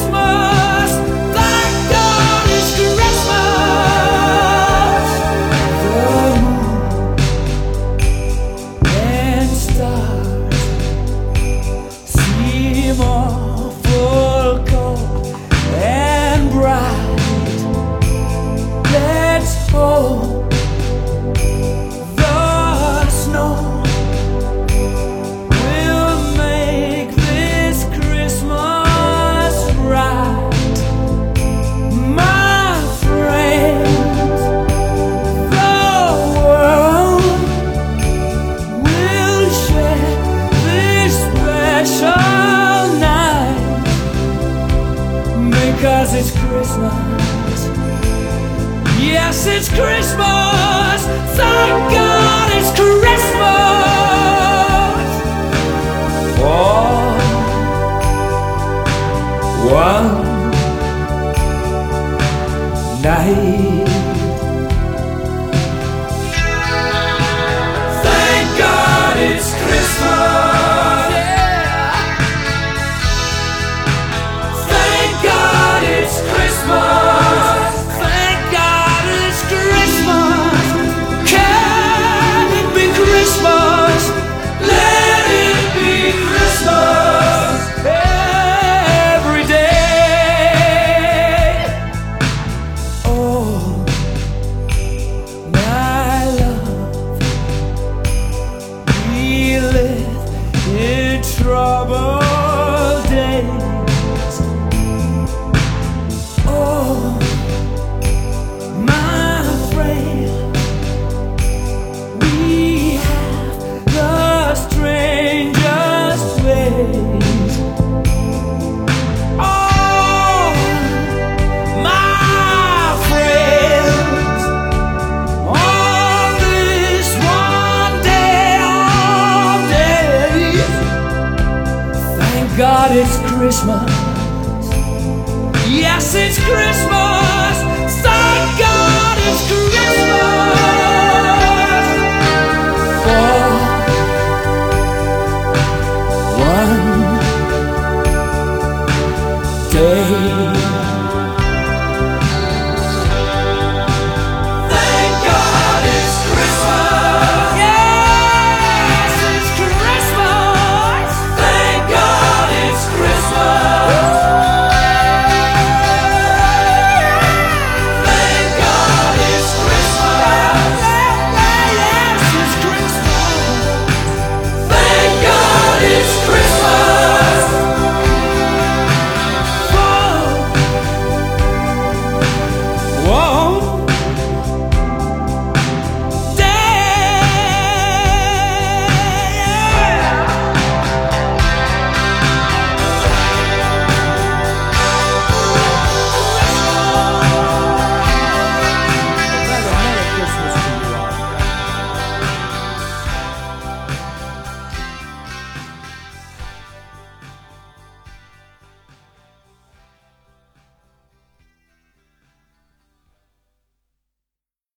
Christmas. Thank God it's Christmas. The moon and stars seem awful cold and bright. Let's hope the snow will make this Christmas right. My friends, the world will share this special night because it's Christmas. Yes, it's Christmas. Thank God it's Christmas. For one night. Thank God it's Christmas. Yeah. Thank God it's Christmas. Thank God it's Christmas. Can it be Christmas? Let it be Christmas every day. Oh, my love, we live in troubled days. Oh, my friend, we have the strangest ways. Oh, my friends, on this one day of days, thank God it's Christmas. Yes, it's Christmas. Thank God it's Christmas. For one day.